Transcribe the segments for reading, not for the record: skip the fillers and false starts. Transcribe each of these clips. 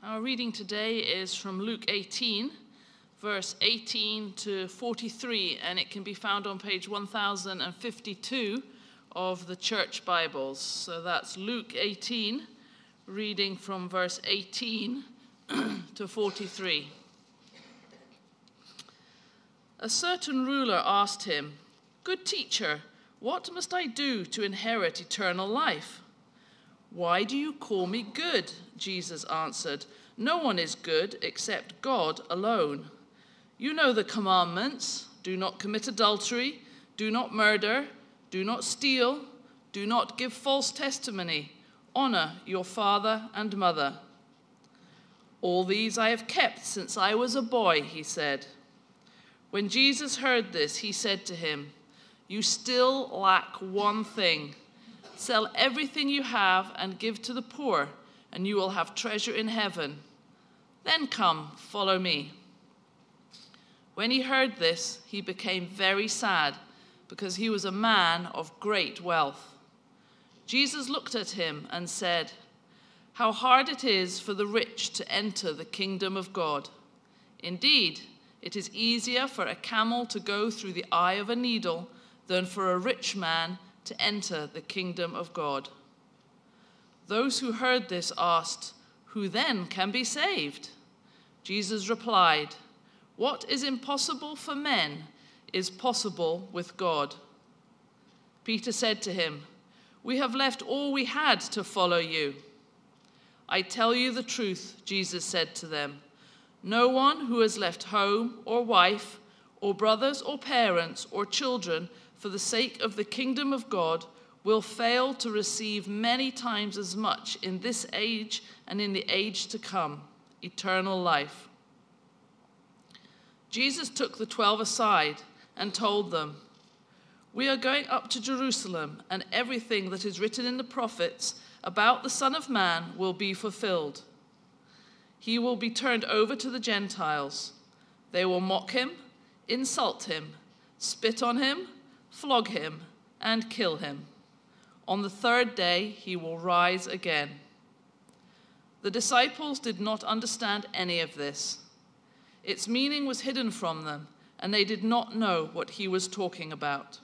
Our reading today is from Luke 18, verse 18 to 43, and it can be found on page 1052 of the Church Bibles. So that's Luke 18, reading from verse 18 to 43. A certain ruler asked him, "Good teacher, what must I do to inherit eternal life?" "Why do you call me good?" Jesus answered. "No one is good except God alone. You know the commandments. Do not commit adultery. Do not murder. Do not steal. Do not give false testimony. Honor your father and mother." "All these I have kept since I was a boy," he said. When Jesus heard this, he said to him, "You still lack one thing. Sell everything you have and give to the poor, and you will have treasure in heaven. Then come, follow me." When he heard this, he became very sad, because he was a man of great wealth. Jesus looked at him and said, "How hard it is for the rich to enter the kingdom of God. Indeed, it is easier for a camel to go through the eye of a needle than for a rich man to enter the kingdom of God." Those who heard this asked, "Who then can be saved?" Jesus replied, "What is impossible for men is possible with God." Peter said to him, "We have left all we had to follow you." "I tell you the truth," Jesus said to them. "No one who has left home or wife or brothers or parents or children for the sake of the kingdom of God will fail to receive many times as much in this age and in the age to come, eternal life." Jesus took the 12 aside and told them, "We are going up to Jerusalem, and everything that is written in the prophets about the Son of Man will be fulfilled. He will be turned over to the Gentiles. They will mock him, insult him, spit on him, flog him, and kill him. On the third day he will rise again." The disciples did not understand any of this. Its meaning was hidden from them, and they did not know what he was talking about.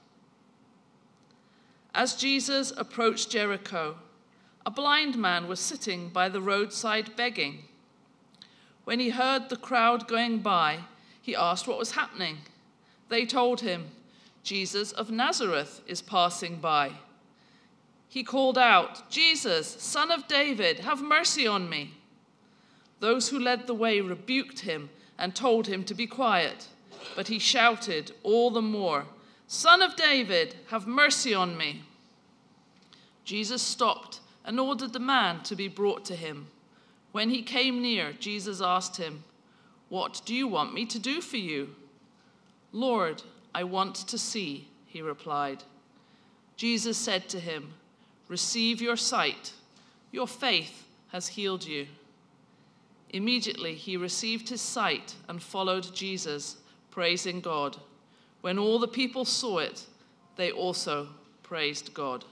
As Jesus approached Jericho, a blind man was sitting by the roadside begging. When he heard the crowd going by, he asked what was happening. They told him, "Jesus of Nazareth is passing by." He called out, "Jesus, Son of David, have mercy on me." Those who led the way rebuked him and told him to be quiet, but he shouted all the more, "Son of David, have mercy on me." Jesus stopped and ordered the man to be brought to him. When he came near, Jesus asked him, "What do you want me to do for you?" "Lord, I want to see," he replied. Jesus said to him, "Receive your sight. Your faith has healed you." Immediately he received his sight and followed Jesus, praising God. When all the people saw it, they also praised God.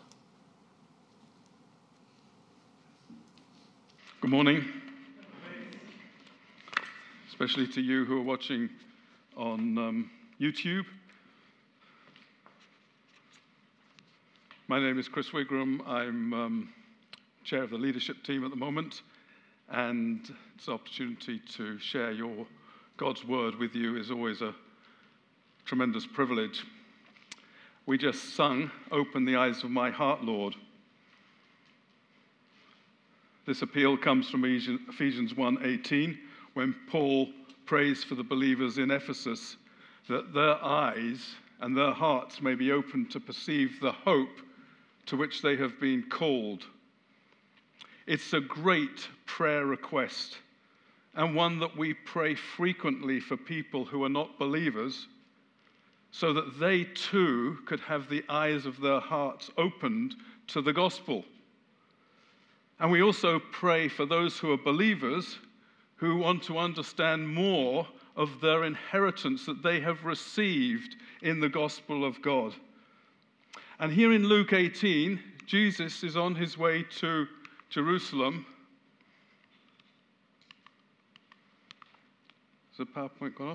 Good morning, especially to you who are watching on YouTube. My name is Chris Wigram. I'm chair of the leadership team at the moment, and it's an opportunity to share God's word with you is always a tremendous privilege. We just sung, "Open the eyes of my heart, Lord." This appeal comes from Ephesians 1:18, when Paul prays for the believers in Ephesus that their eyes and their hearts may be open to perceive the hope to which they have been called. It's a great prayer request, and one that we pray frequently for people who are not believers, so that they too could have the eyes of their hearts opened to the gospel. And we also pray for those who are believers who want to understand more of their inheritance that they have received in the gospel of God. And here in Luke 18, Jesus is on his way to Jerusalem. the PowerPoint gone off?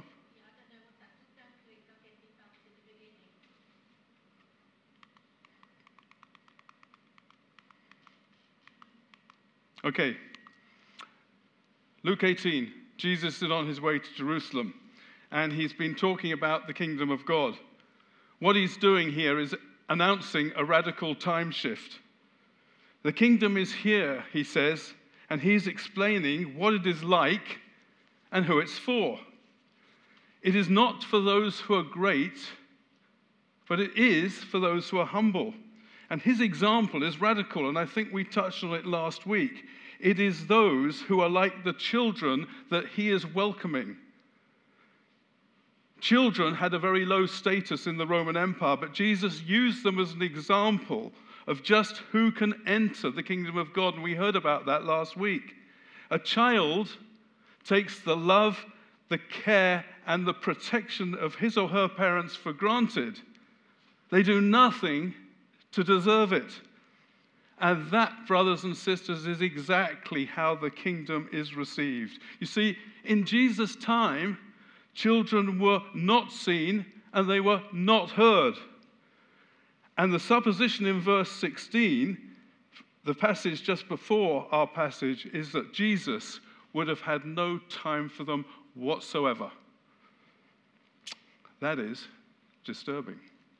Okay. Luke 18. Jesus is on his way to Jerusalem, and he's been talking about the kingdom of God. What he's doing here is announcing a radical time shift. The kingdom is here, he says, and he's explaining what it is like and who it's for. It is not for those who are great, but it is for those who are humble. And his example is radical, and I think we touched on it last week. It is those who are like the children that he is welcoming. Children had a very low status in the Roman Empire, but Jesus used them as an example of just who can enter the kingdom of God, and we heard about that last week. A child takes the love, the care, and the protection of his or her parents for granted. They do nothing to deserve it. And that, brothers and sisters, is exactly how the kingdom is received. You see, in Jesus' time, children were not seen and they were not heard. And the supposition in verse 16, the passage just before our passage, is that Jesus would have had no time for them whatsoever. That is disturbing.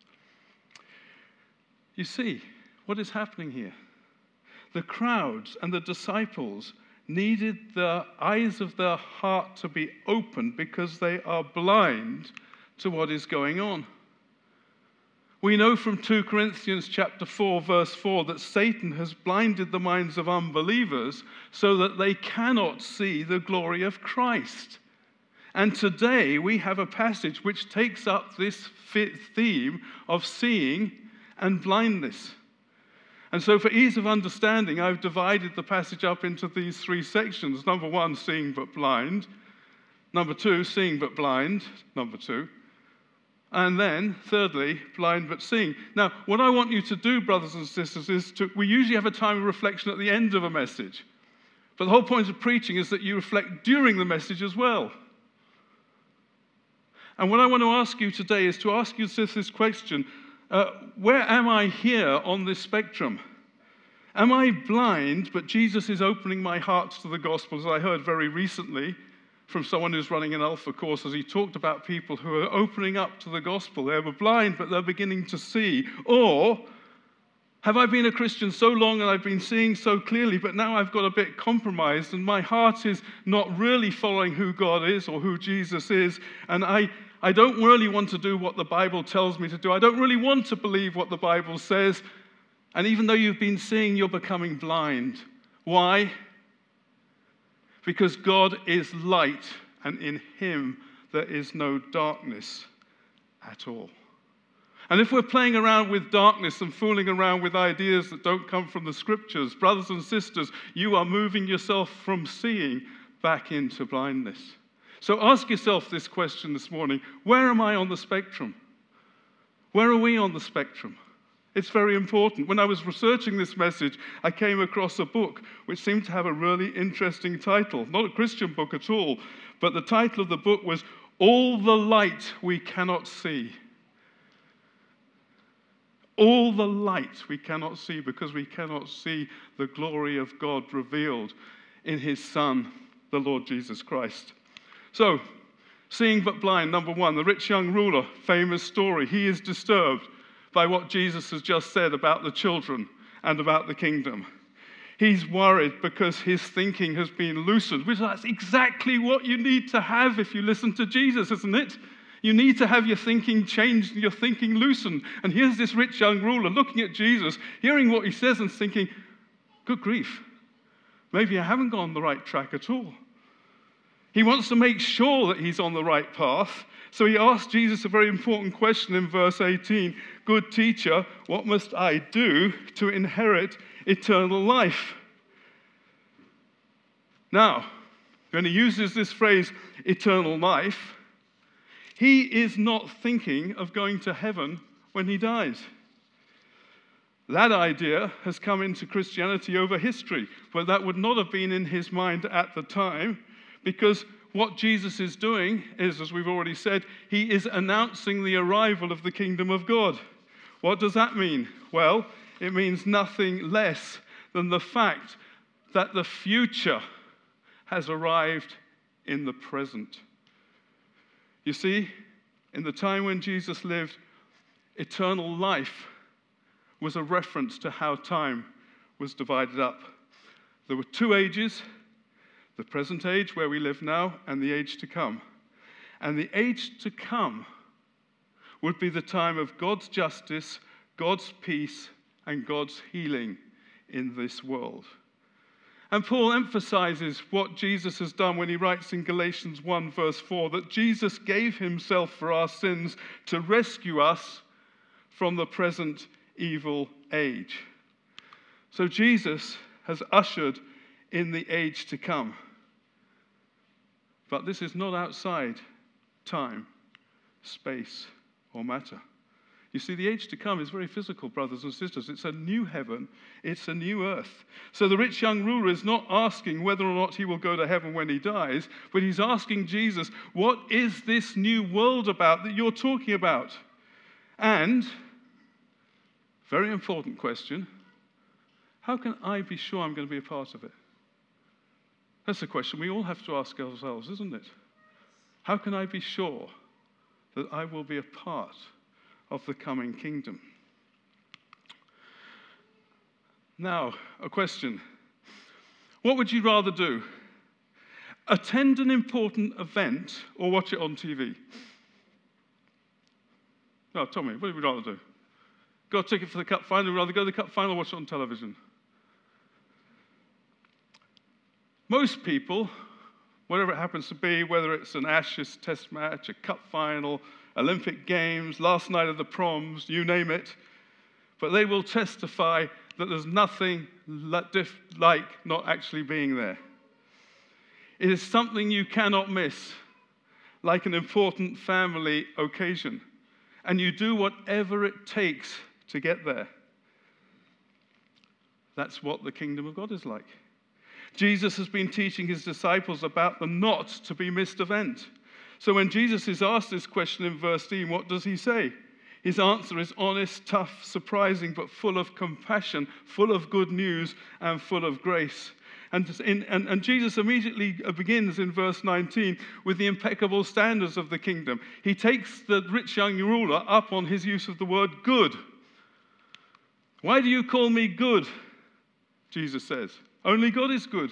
You see, what is happening here? The crowds and the disciples needed the eyes of their heart to be opened because they are blind to what is going on. We know from 2 Corinthians chapter 4, verse 4, that Satan has blinded the minds of unbelievers so that they cannot see the glory of Christ. And today we have a passage which takes up this theme of seeing and blindness. And so for ease of understanding, I've divided the passage up into these three sections. Number 1, seeing but blind. Number 2, seeing but blind. Number 2. And then, thirdly, blind but seeing. Now, what I want you to do, brothers and sisters, is we usually have a time of reflection at the end of a message. But the whole point of preaching is that you reflect during the message as well. And what I want to ask you today is to ask yourself this question. Where am I here on this spectrum? Am I blind, but Jesus is opening my heart to the gospel, as I heard very recently from someone who's running an Alpha course, as he talked about people who are opening up to the gospel. They were blind, but they're beginning to see. Or have I been a Christian so long and I've been seeing so clearly, but now I've got a bit compromised and my heart is not really following who God is or who Jesus is, and I don't really want to do what the Bible tells me to do. I don't really want to believe what the Bible says. And even though you've been seeing, you're becoming blind. Why? Because God is light, and in him there is no darkness at all. And if we're playing around with darkness and fooling around with ideas that don't come from the scriptures, brothers and sisters, you are moving yourself from seeing back into blindness. So ask yourself this question this morning: where am I on the spectrum? Where are we on the spectrum? It's very important. When I was researching this message, I came across a book which seemed to have a really interesting title. Not a Christian book at all, but the title of the book was All the Light We Cannot See. All the light we cannot see, because we cannot see the glory of God revealed in his Son, the Lord Jesus Christ. So, seeing but blind, number 1, the rich young ruler, famous story. He is disturbed by what Jesus has just said about the children and about the kingdom. He's worried because his thinking has been loosened, which that's exactly what you need to have if you listen to Jesus, isn't it? You need to have your thinking changed and your thinking loosened. And here's this rich young ruler looking at Jesus, hearing what he says and thinking, good grief, maybe I haven't gone the right track at all. He wants to make sure that he's on the right path. So he asks Jesus a very important question in verse 18. Good teacher, what must I do to inherit eternal life? Now, when he uses this phrase, eternal life, he is not thinking of going to heaven when he dies. That idea has come into Christianity over history, but that would not have been in his mind at the time, Because what Jesus is doing is, as we've already said, he is announcing the arrival of the kingdom of God. What does that mean? Well, it means nothing less than the fact that the future has arrived in the present. You see, in the time when Jesus lived, eternal life was a reference to how time was divided up. There were two ages, the present age where we live now and the age to come. And the age to come would be the time of God's justice, God's peace, and God's healing in this world. And Paul emphasizes what Jesus has done when he writes in Galatians 1 verse 4 that Jesus gave himself for our sins to rescue us from the present evil age. So Jesus has ushered in the age to come. But this is not outside time, space, or matter. You see, the age to come is very physical, brothers and sisters. It's a new heaven. It's a new earth. So the rich young ruler is not asking whether or not he will go to heaven when he dies, but he's asking Jesus, what is this new world about that you're talking about? And, very important question, how can I be sure I'm going to be a part of it? That's a question we all have to ask ourselves, isn't it? How can I be sure that I will be a part of the coming kingdom? Now, a question. What would you rather do? Attend an important event or watch it on TV? No, tell me, what would you rather do? Got a ticket for the cup final, would you rather go to the cup final or watch it on television? Most people, whatever it happens to be, whether it's an Ashes test match, a cup final, Olympic Games, last night of the proms, you name it, but they will testify that there's nothing like not actually being there. It is something you cannot miss, like an important family occasion, and you do whatever it takes to get there. That's what the kingdom of God is like. Jesus has been teaching his disciples about the not to be missed event. So when Jesus is asked this question in verse 13, what does he say? His answer is honest, tough, surprising, but full of compassion, full of good news, and full of grace. And Jesus immediately begins in verse 19 with the impeccable standards of the kingdom. He takes the rich young ruler up on his use of the word good. Why do you call me good? Jesus says. Only God is good.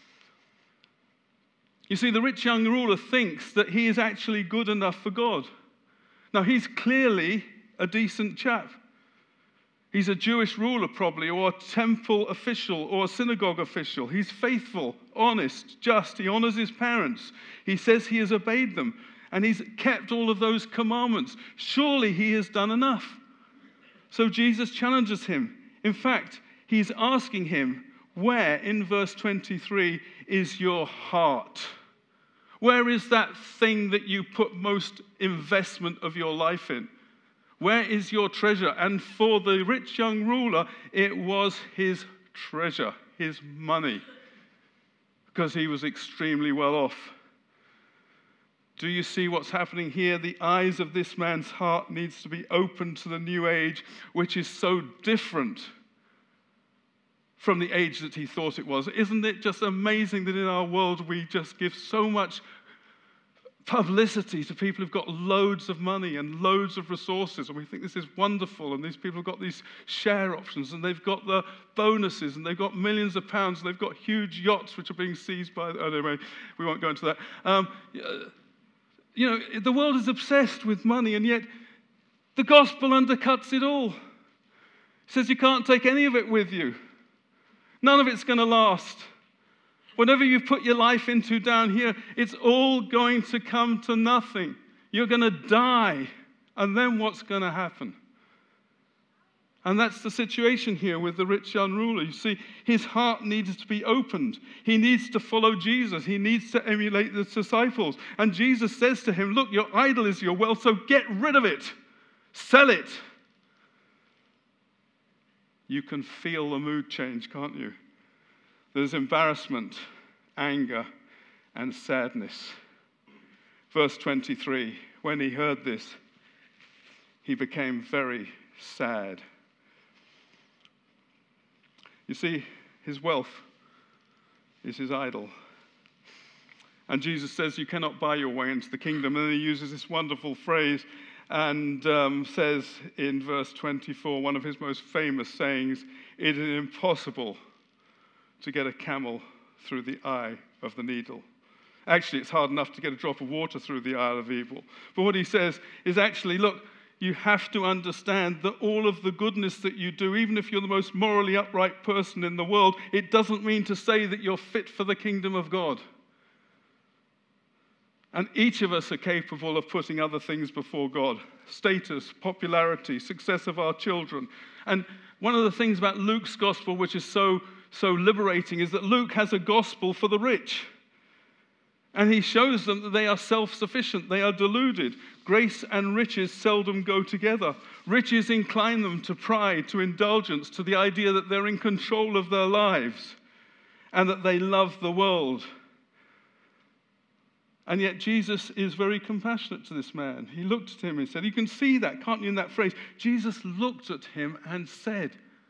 You see, the rich young ruler thinks that he is actually good enough for God. Now, he's clearly a decent chap. He's a Jewish ruler probably, or a temple official, or a synagogue official. He's faithful, honest, just. He honors his parents. He says he has obeyed them, and he's kept all of those commandments. Surely he has done enough. So Jesus challenges him. In fact, he's asking him, where, in verse 23, is your heart? Where is that thing that you put most investment of your life in? Where is your treasure? And for the rich young ruler, it was his treasure, his money, because he was extremely well off. Do you see what's happening here? The eyes of this man's heart needs to be open to the new age, which is so different from the age that he thought it was. Isn't it just amazing that in our world we just give so much publicity to people who've got loads of money and loads of resources, and we think this is wonderful, and these people have got these share options, and they've got the bonuses, and they've got millions of pounds, and they've got huge yachts which are being seized by, anyway, we won't go into that. The world is obsessed with money, and yet the gospel undercuts it all. It says you can't take any of it with you. None of it's going to last. Whatever you put your life into down here, it's all going to come to nothing. You're going to die. And then what's going to happen? And that's the situation here with the rich young ruler. You see, his heart needs to be opened. He needs to follow Jesus. He needs to emulate the disciples. And Jesus says to him, look, your idol is your wealth, so get rid of it. Sell it. You can feel the mood change, can't you? There's embarrassment, anger, and sadness. Verse 23, when he heard this, he became very sad. You see, his wealth is his idol. And Jesus says, you cannot buy your way into the kingdom. And then he uses this wonderful phrase and says in verse 24, one of his most famous sayings, it is impossible to get a camel through the eye of the needle. Actually, it's hard enough to get a drop of water through the eye of evil. But what he says is actually, look, you have to understand that all of the goodness that you do, even if you're the most morally upright person in the world, it doesn't mean to say that you're fit for the kingdom of God. And each of us are capable of putting other things before God. Status, popularity, success of our children. And one of the things about Luke's gospel, which is so liberating, is that Luke has a gospel for the rich. And he shows them that they are self-sufficient, they are deluded. Grace and riches seldom go together. Riches incline them to pride, to indulgence, to the idea that they're in control of their lives and that they love the world. And yet Jesus is very compassionate to this man. He looked at him and said, you can see that, can't you, in that phrase? Jesus looked at him and said,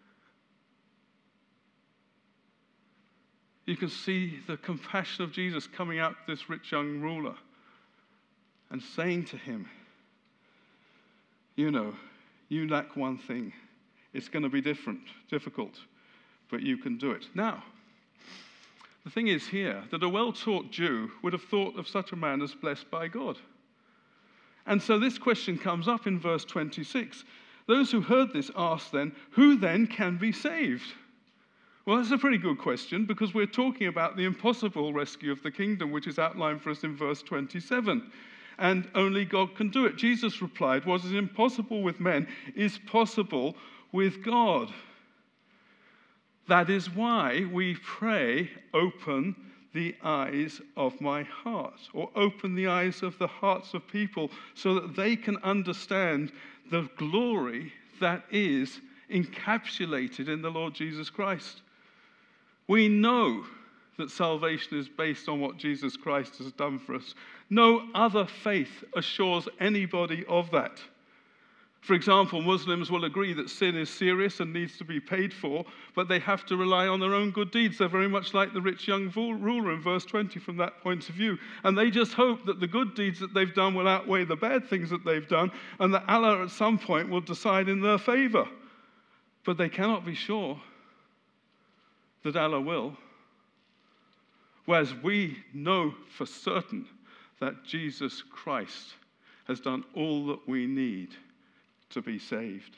you can see the compassion of Jesus coming out to this rich young ruler and saying to him, you know, you lack one thing. It's going to be difficult, but you can do it. Now, the thing is here that a well-taught Jew would have thought of such a man as blessed by God. And so this question comes up in verse 26. Those who heard this asked then, who then can be saved? Well, that's a pretty good question because we're talking about the impossible rescue of the kingdom, which is outlined for us in verse 27. And only God can do it. Jesus replied, what is impossible with men is possible with God. That is why we pray, open the eyes of my heart, or open the eyes of the hearts of people so that they can understand the glory that is encapsulated in the Lord Jesus Christ. We know that salvation is based on what Jesus Christ has done for us. No other faith assures anybody of that. For example, Muslims will agree that sin is serious and needs to be paid for, but they have to rely on their own good deeds. They're very much like the rich young ruler in verse 20 from that point of view. And they just hope that the good deeds that they've done will outweigh the bad things that they've done, and that Allah at some point will decide in their favor. But they cannot be sure that Allah will. Whereas we know for certain that Jesus Christ has done all that we need to be saved.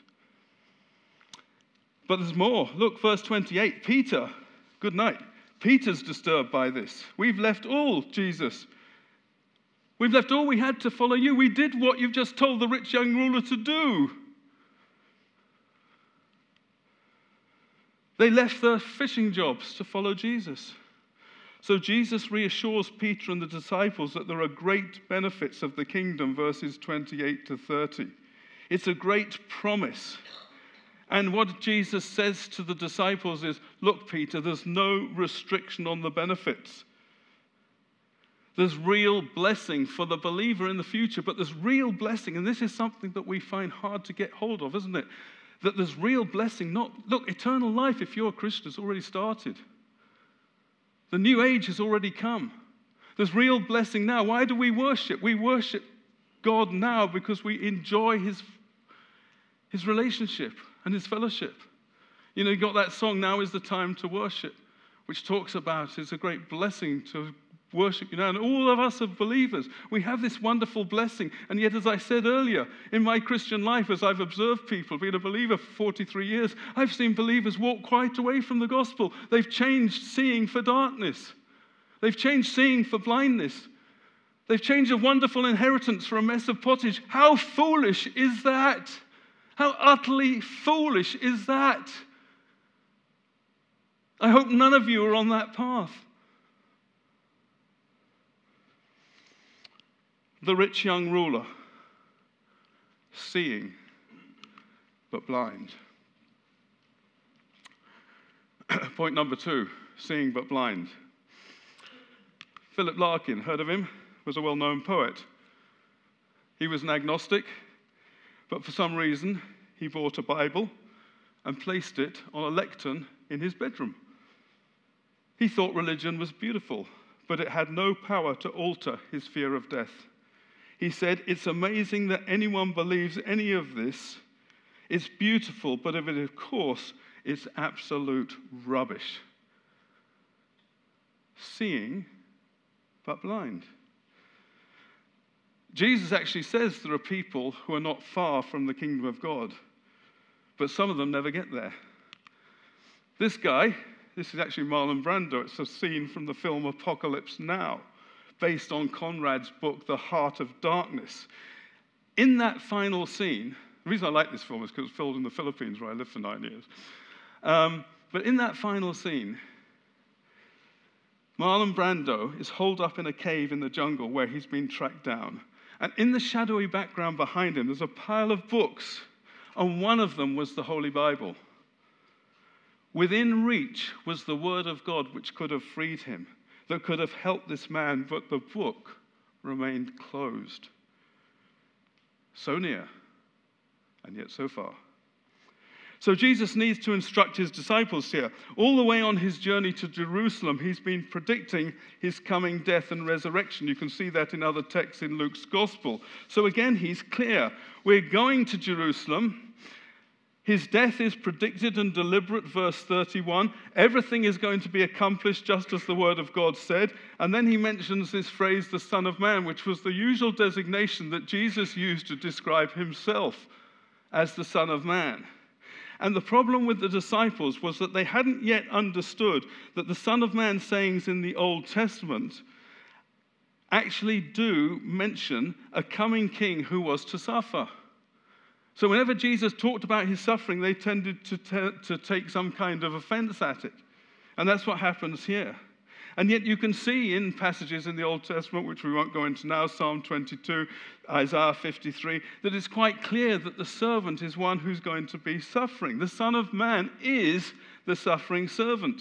But there's more. Look, verse 28. Peter, good night. Peter's disturbed by this. We've left all, Jesus. We've left all we had to follow you. We did what you've just told the rich young ruler to do. They left their fishing jobs to follow Jesus. So Jesus reassures Peter and the disciples that there are great benefits of the kingdom, verses 28 to 30. It's a great promise. And what Jesus says to the disciples is, look, Peter, there's no restriction on the benefits. There's real blessing for the believer in the future, but there's real blessing, and this is something that we find hard to get hold of, isn't it? That there's real blessing, look, eternal life, if you're a Christian, has already started. The new age has already come. There's real blessing now. Why do we worship? We worship God now because we enjoy his relationship and his fellowship. You know, you got that song, Now is the Time to Worship, which talks about it's a great blessing to worship you now. And all of us are believers. We have this wonderful blessing. And yet, as I said earlier, in my Christian life, as I've observed people, being a believer for 43 years, I've seen believers walk quite away from the gospel. They've changed seeing for darkness. They've changed seeing for blindness. They've changed a wonderful inheritance for a mess of pottage. How foolish is that? How utterly foolish is that? I hope none of you are on that path. The rich young ruler, seeing but blind. Point number 2, seeing but blind. Philip Larkin, heard of him? Was a well-known poet. He was an agnostic, but for some reason, he bought a Bible and placed it on a lectern in his bedroom. He thought religion was beautiful, but it had no power to alter his fear of death. He said, "It's amazing that anyone believes any of this. It's beautiful, but of course, it's absolute rubbish." Seeing, but blind. Jesus actually says there are people who are not far from the kingdom of God, but some of them never get there. This guy, this is actually Marlon Brando. It's a scene from the film Apocalypse Now, based on Conrad's book, The Heart of Darkness. In that final scene, the reason I like this film is because it's filmed in the Philippines, where I lived for 9 years. But in that final scene, Marlon Brando is holed up in a cave in the jungle where he's been tracked down. And in the shadowy background behind him, there's a pile of books, and one of them was the Holy Bible. Within reach was the Word of God, which could have freed him, that could have helped this man, but the book remained closed. So near, and yet so far. So Jesus needs to instruct his disciples here. All the way on his journey to Jerusalem, he's been predicting his coming death and resurrection. You can see that in other texts in Luke's gospel. So again, he's clear. We're going to Jerusalem. His death is predicted and deliberate, verse 31. Everything is going to be accomplished just as the word of God said. And then he mentions this phrase, the Son of Man, which was the usual designation that Jesus used to describe himself as the Son of Man. And the problem with the disciples was that they hadn't yet understood that the Son of Man sayings in the Old Testament actually do mention a coming king who was to suffer. So whenever Jesus talked about his suffering, they tended to take some kind of offense at it. And that's what happens here. And yet you can see in passages in the Old Testament, which we won't go into now, Psalm 22, Isaiah 53, that it's quite clear that the servant is one who's going to be suffering. The Son of Man is the suffering servant.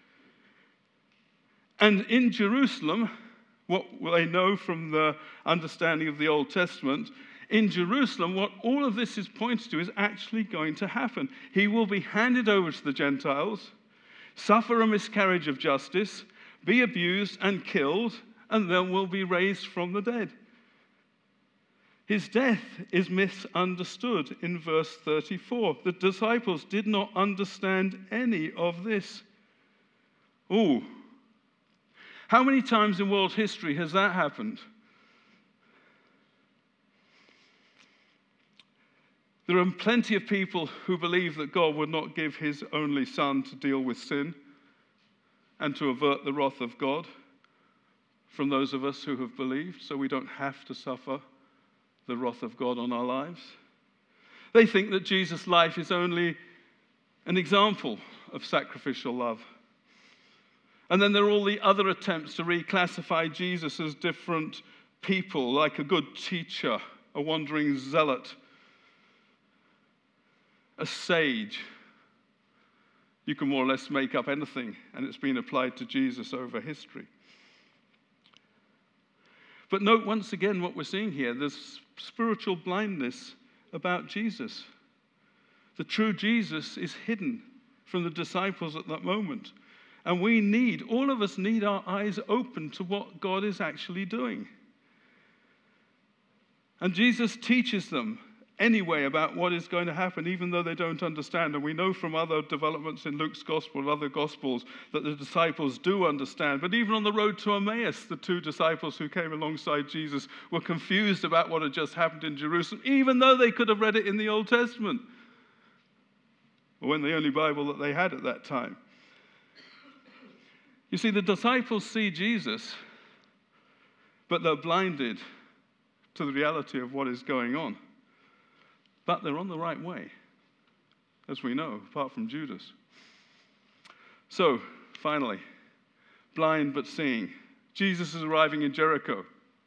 And in Jerusalem, what they know from the understanding of the Old Testament, in Jerusalem, what all of this is pointed to is actually going to happen. He will be handed over to the Gentiles, suffer a miscarriage of justice, be abused and killed, and then will be raised from the dead. His death is misunderstood in verse 34. The disciples did not understand any of this. Ooh. How many times in world history has that happened? There are plenty of people who believe that God would not give his only son to deal with sin and to avert the wrath of God from those of us who have believed, so we don't have to suffer the wrath of God on our lives. They think that Jesus' life is only an example of sacrificial love. And then there are all the other attempts to reclassify Jesus as different people, like a good teacher, a wandering zealot, a sage. You can more or less make up anything, and it's been applied to Jesus over history. But note once again what we're seeing here. There's spiritual blindness about Jesus. The true Jesus is hidden from the disciples at that moment. And all of us need our eyes open to what God is actually doing. And Jesus teaches them anyway about what is going to happen, even though they don't understand. And we know from other developments in Luke's gospel and other gospels that the disciples do understand. But even on the road to Emmaus, the two disciples who came alongside Jesus were confused about what had just happened in Jerusalem, even though they could have read it in the Old Testament, or in the only Bible that they had at that time. You see, the disciples see Jesus, but they're blinded to the reality of what is going on. But they're on the right way, as we know, apart from Judas. So, finally, blind but seeing. Jesus is arriving in Jericho.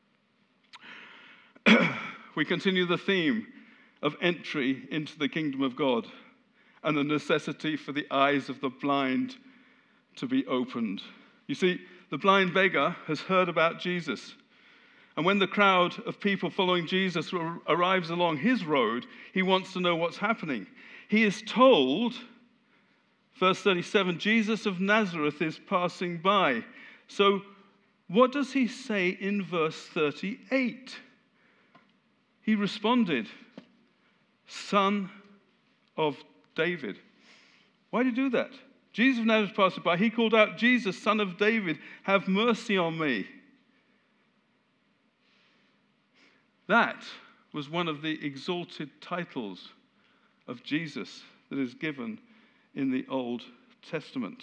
We continue the theme of entry into the kingdom of God and the necessity for the eyes of the blind to be opened. You see, the blind beggar has heard about Jesus. And when the crowd of people following Jesus arrives along his road, he wants to know what's happening. He is told, verse 37, Jesus of Nazareth is passing by. So what does he say in verse 38? He responded, Son of David. Why did he do that? Jesus of Nazareth passed by. He called out, Jesus, Son of David, have mercy on me. That was one of the exalted titles of Jesus that is given in the Old Testament.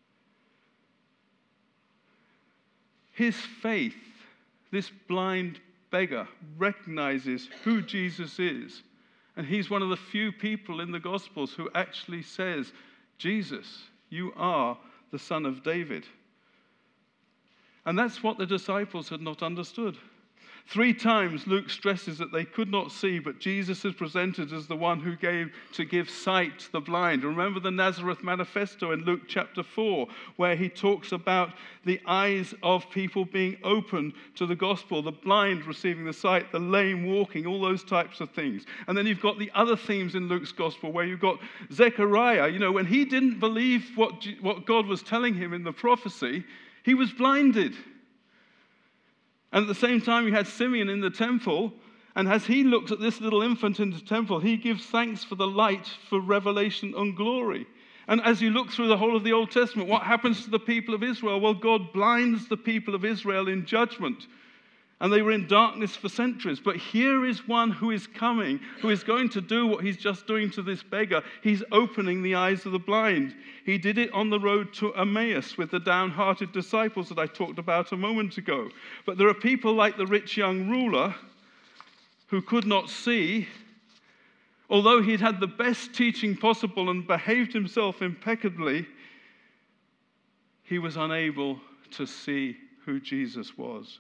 His faith, this blind beggar, recognizes who Jesus is. And he's one of the few people in the Gospels who actually says, Jesus, you are the Son of David. And that's what the disciples had not understood. 3 times Luke stresses that they could not see, but Jesus is presented as the one who gave to give sight to the blind. Remember the Nazareth Manifesto in Luke chapter 4, where he talks about the eyes of people being opened to the gospel, the blind receiving the sight, the lame walking, all those types of things. And then you've got the other themes in Luke's gospel, where you've got Zechariah, when he didn't believe what God was telling him in the prophecy, he was blinded. And at the same time, you had Simeon in the temple, and as he looks at this little infant in the temple, he gives thanks for the light, for revelation and glory. And as you look through the whole of the Old Testament, what happens to the people of Israel? Well, God blinds the people of Israel in judgment, and they were in darkness for centuries. But here is one who is coming, who is going to do what he's just doing to this beggar. He's opening the eyes of the blind. He did it on the road to Emmaus with the downhearted disciples that I talked about a moment ago. But there are people like the rich young ruler who could not see, although he'd had the best teaching possible and behaved himself impeccably, he was unable to see who Jesus was.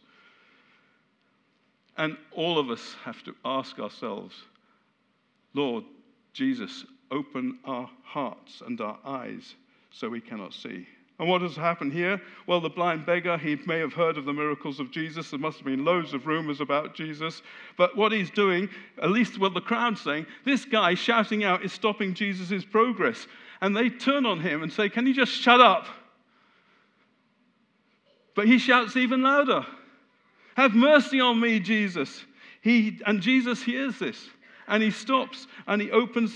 And all of us have to ask ourselves, Lord Jesus, open our hearts and our eyes so we cannot see. And what has happened here? Well, the blind beggar, he may have heard of the miracles of Jesus. There must have been loads of rumors about Jesus. But what he's doing, at least what the crowd's saying, this guy shouting out is stopping Jesus' progress. And they turn on him and say, can you just shut up? But he shouts even louder. Have mercy on me, Jesus. And Jesus hears this, and he stops, and he opens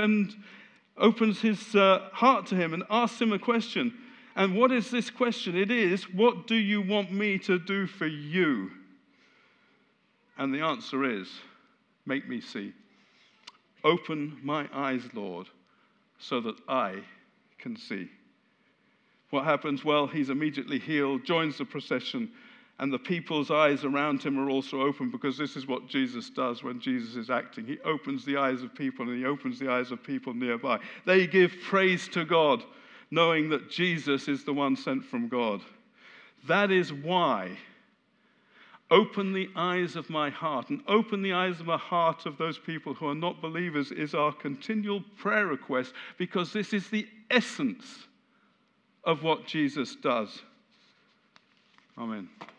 his heart to him and asks him a question. And what is this question? It is, what do you want me to do for you? And the answer is, make me see. Open my eyes, Lord, so that I can see. What happens? Well, he's immediately healed, joins the procession, and the people's eyes around him are also open, because this is what Jesus does when Jesus is acting. He opens the eyes of people, and he opens the eyes of people nearby. They give praise to God, knowing that Jesus is the one sent from God. That is why open the eyes of my heart, and open the eyes of the heart of those people who are not believers is our continual prayer request, because this is the essence of what Jesus does. Amen.